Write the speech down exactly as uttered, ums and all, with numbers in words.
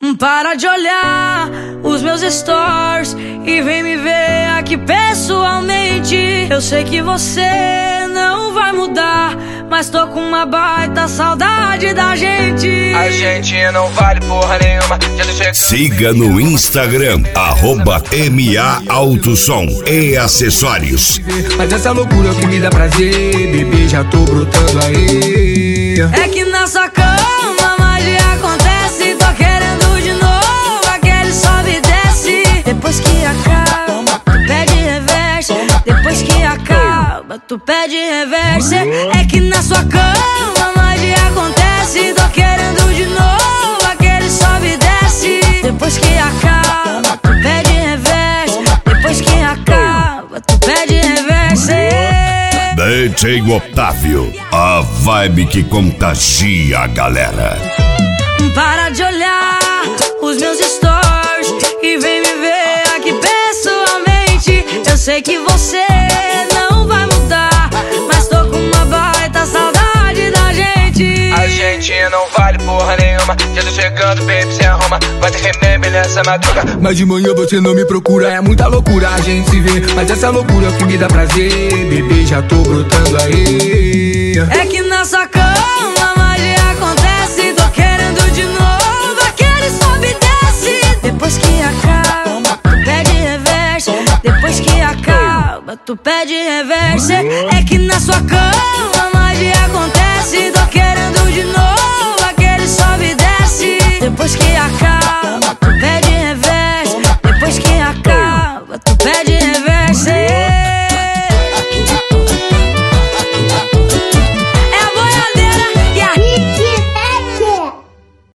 Para de olhar os meus stories e vem me ver aqui pessoalmente. Eu sei que você não vai mudar, mas tô com uma baita saudade da gente. A gente não vale porra nenhuma. Siga no Instagram, arroba M A Autosom e acessórios. Mas essa loucura é o que me dá prazer, bebê, já tô brotando aí. É que na sua cama magia acontece, tô querendo de novo aquele sobe e desce. Depois que acaba, tu pede reverse. Depois que acaba, tu pede reverse. É que na sua cama magia acontece, tô querendo de novo aquele sobe e desce. Depois que acaba, tu pede reverse. Depois que acaba, tu pede reverse. D J Otávio, a vibe que contagia a galera. Para de olhar os meus stories e vem me ver aqui pessoalmente. Eu sei que você não vai mudar, mas tô com uma baita saudade da gente. A gente não vale porra nenhuma. Já tô chegando, baby, se arruma. Vai ter remember nessa madruga. Mas de manhã você não me procura, é muita loucura a gente se vê. Mas essa loucura é o que me dá prazer, bebê, já tô brotando aí. É que na sua cama magia acontece, tô querendo de novo aquele sobe e desce. Depois que acaba, tu pede reverse. Depois que acaba, tu pede reverse. É que na sua cama magia acontece, tô querendo de novo aquele sobe e desce. Depois que acaba,